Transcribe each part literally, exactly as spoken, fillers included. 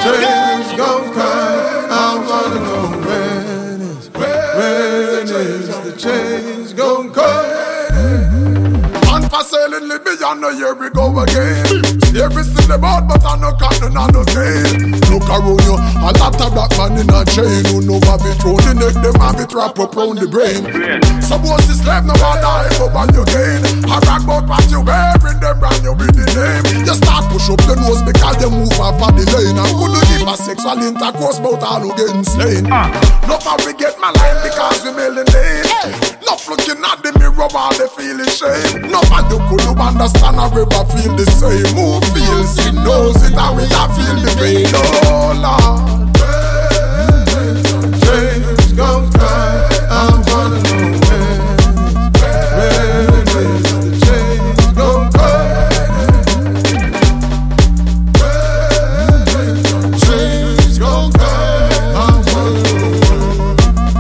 change gon' come. I wanna know when is, when is the change gon' come. Man for sailing Libya, no here we go again. Every still about, but I no cotton and no gain. Look around you, a lot of black man in a chain. Who know what be thrown the neck, them have it wrap up round the brain. Suppose this slave no one die over you gain. I rock about what you wearing, them brand you with the name. You start push up the nose because they move up on the lane. And couldn't give a sexual intercourse about all who getting slain. No how we get my line because we melanated. No looking at the mirror while they feeling shame. No man you could understand or ever feel the same. Who feels it knows it and we a feel the pain. Oh Lord, change gon' come. I wanna know when, when is the change gon' come. Change gon' come. I wanna know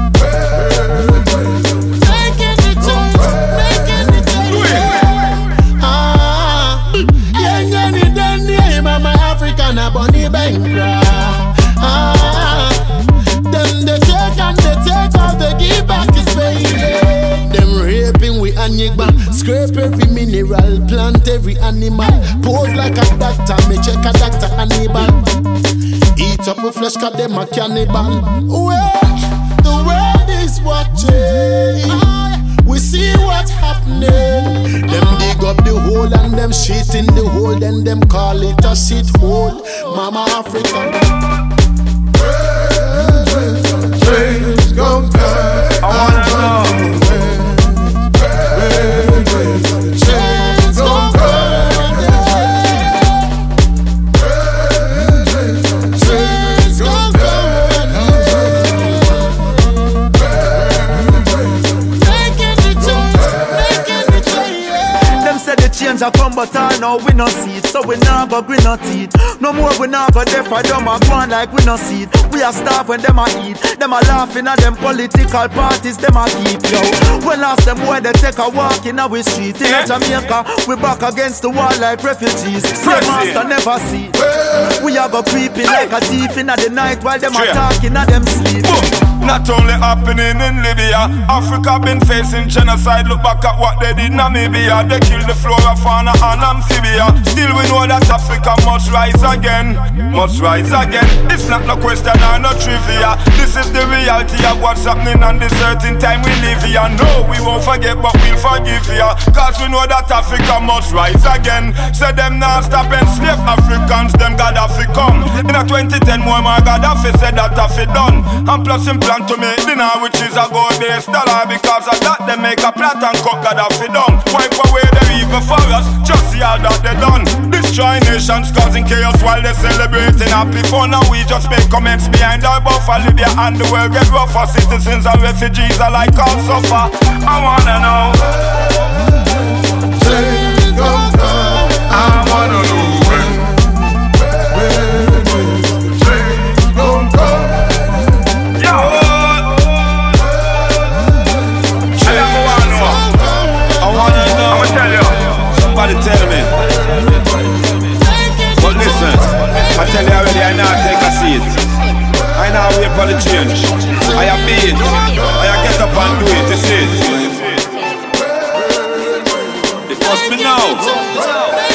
when. Making the change, making the change. Ah, yeah, yeah, the name of my African a bunny bankra. Ah, them they take and they take all they give back to Spain. Them raping we Anyigba, scrape every mineral, plant every animal. Pose like a doctor, me check a doctor Hannibal. Eat up with flesh, cause them a cannibal. Well, the world is watching. We see what's happening. Them dig up the hole and them shit in the hole. Then them call it a shit hole. Mama Africa. Change gon' come. I wanna know when, when is the change gon' come. Change gon' come. Making the change, making the change. Them say the change a come, but I know we no see it. So we nah go grin no teeth. No more we nah go deaf for them a go on like we no see it. We a starve when them a eat. Them a laughing at them political parties. Them a keep yo. When last them boy they take a walk in our street. In yeah. Jamaica we back against the wall like refugees. Slave master never see. We a go creeping like a thief in the night while them yeah. attacking at them sleep. Not only happening in Libya, Africa been facing genocide. Look back at what they did in Namibia. They killed the flora, fauna and amphibia. Still we know that Africa must rise again. Must rise again. It's not no question or no trivia. This is the reality of what's happening on this certain time we live here. No, we won't forget but we'll forgive ya. Cause we know that Africa must rise again. Say them now stop enslave Africans. Them Gaddafi come. In a twenty ten Muammar Gaddafi said that Gaddafi done. And plus him plan to make dinner which is a gold-based dollar. Because of that they make a plot and cut Gaddafi down. Wipe away the evil for us, just see all that they done. Destroy nations causing chaos while they celebrating happy fun. Now we just make comments behind our buffer. Libya and the world get rougher. Citizens and refugees alike all suffer. I wanna know change gon' come. I wanna know when, when is the change gon' come. Yo, change gon' come. I wanna know. I'ma tell you. Somebody tell me. But listen, I tell you already, I now take a seat. I now wait for the change. I am beat. I get up and do it, you see it. It must be now.